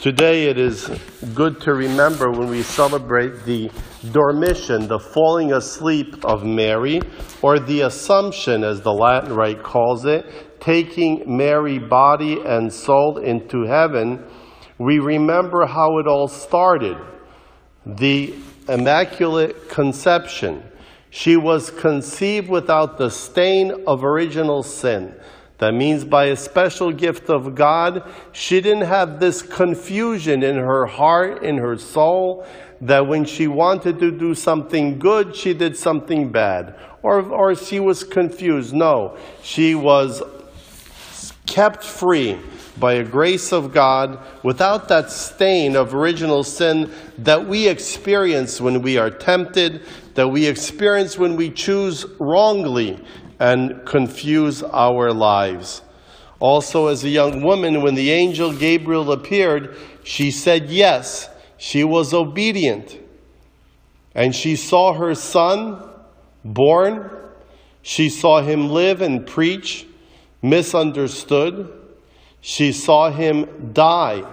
Today it is good to remember when we celebrate the dormition, the falling asleep of Mary, or the Assumption as the Latin Rite calls it, taking Mary body and soul into heaven. We remember how it all started. The Immaculate Conception. She was conceived without the stain of original sin. That means by a special gift of God, she didn't have this confusion in her heart, in her soul, that when she wanted to do something good, she did something bad. Or she was confused. No, she was kept free by a grace of God without that stain of original sin that we experience when we are tempted, that we experience when we choose wrongly and confuse our lives. Also, as a young woman, when the angel Gabriel appeared, she said yes. She was obedient. And she saw her son born. She saw him live and preach, misunderstood. She saw him die.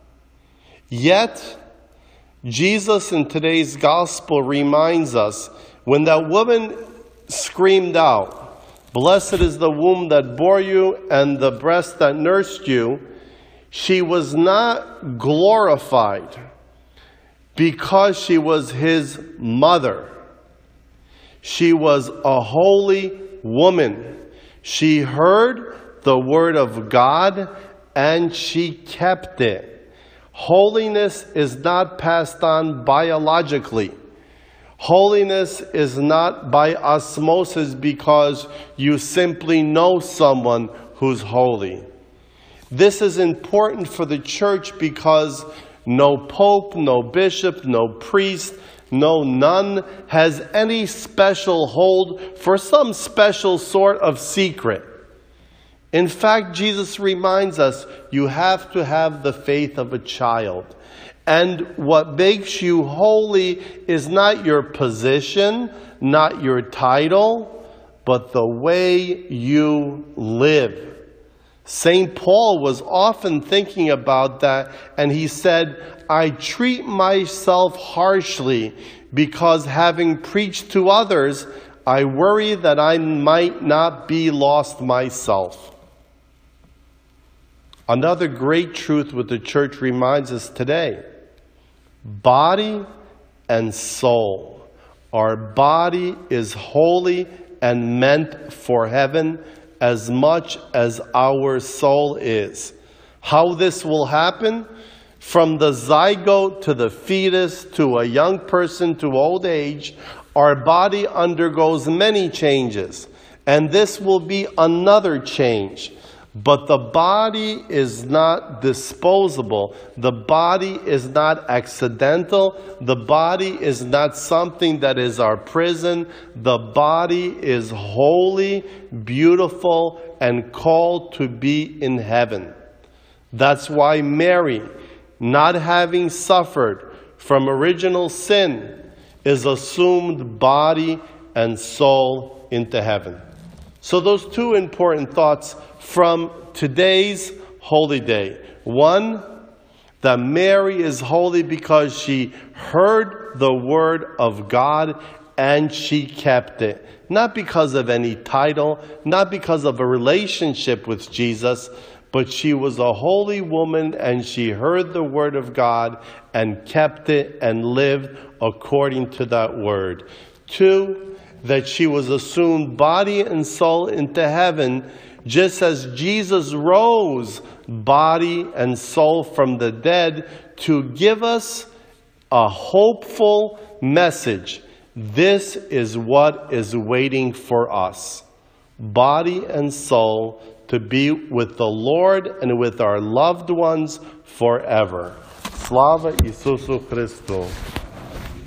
Yet, Jesus in today's gospel reminds us, when that woman screamed out, "Blessed is the womb that bore you and the breast that nursed you," she was not glorified because she was his mother. She was a holy woman. She heard the word of God and she kept it. Holiness is not passed on biologically. Holiness is not by osmosis because you simply know someone who's holy. This is important for the church because no pope, no bishop, no priest, no nun has any special hold for some special sort of secret. In fact, Jesus reminds us, you have to have the faith of a child. And what makes you holy is not your position, not your title, but the way you live. St. Paul was often thinking about that, and he said, "I treat myself harshly because having preached to others, I worry that I might not be lost myself." Another great truth what the church reminds us today: body and soul. Our body is holy and meant for heaven as much as our soul is. How this will happen? From the zygote to the fetus to a young person to old age, our body undergoes many changes. And this will be another change. But the body is not disposable. The body is not accidental. The body is not something that is our prison. The body is holy, beautiful, and called to be in heaven. That's why Mary, not having suffered from original sin, is assumed body and soul into heaven. So those two important thoughts from today's Holy Day. One, that Mary is holy because she heard the word of God and she kept it. Not because of any title, not because of a relationship with Jesus, but she was a holy woman and she heard the word of God and kept it and lived according to that word. Two, that she was assumed body and soul into heaven, just as Jesus rose body and soul from the dead to give us a hopeful message. This is what is waiting for us. Body and soul to be with the Lord and with our loved ones forever. Slava Isusu Christu.